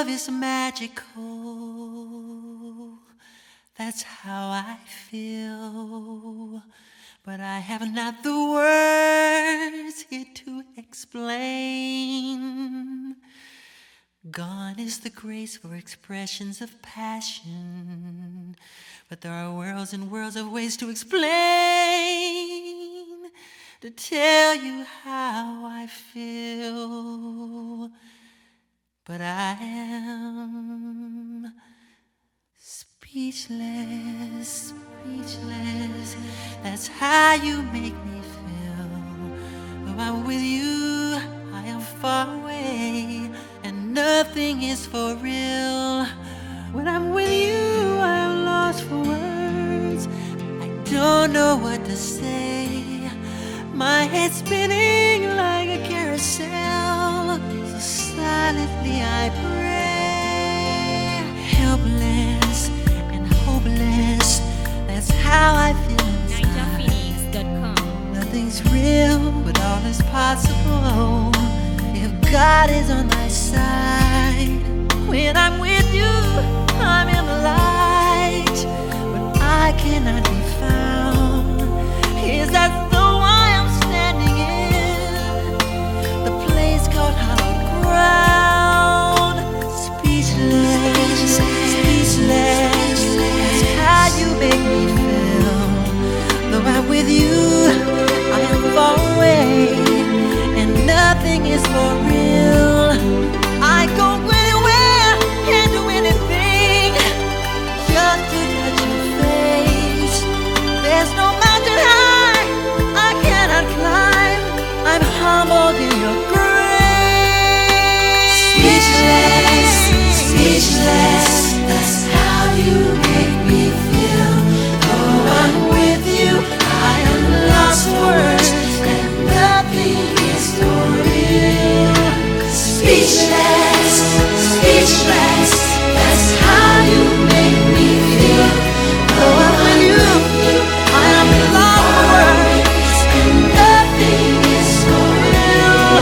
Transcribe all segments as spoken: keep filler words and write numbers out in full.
love is magical. That's how I feel. But I have not the words here to explain. Gone is the grace for expressions of passion. But there are worlds and worlds of ways to explain, to tell you how I feel. But I am speechless, speechless. That's how you make me feel. When I'm with you, I am far away, and nothing is for real. When I'm with you, I am lost for words. I don't know what to say. My head's spinning like a carousel. So silently I pray. Helpless and hopeless. That's how I feel inside. Ninja Phoenix dot com. Nothing's real, but all is possible if God is on my side. When I'm with you, I'm in the light, but I cannot be found. Is that the why I'm standing in the place called hallowed ground? Speechless, speechless. That's how you make me feel. Though I'm with you, I am far away, and nothing is for real. I go anywhere and do anything just to touch your face. There's no mountain high I cannot climb. I'm humbled in your grace. Speechless, speechless. That's how you make me feel. Though I'm with you, I am lost for words, and nothing is for real. Speechless, speechless. That's how you make me feel. Though I'm with you, I am lost for words, and nothing is for real.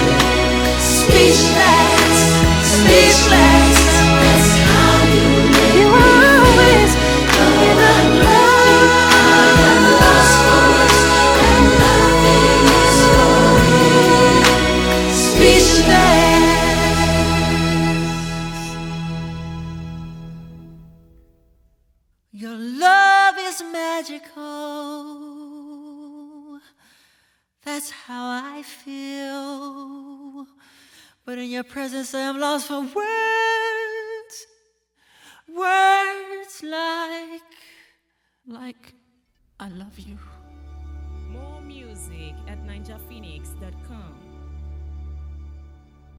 Speechless, speechless. That's how you make me feel. Though I'm lost, I am lost for words, and nothing is for real. Speechless. Your love is magical. That's how I feel. But in your presence, I am lost for words. Words like, like, I love you. More music at Ninja Phoenix dot com.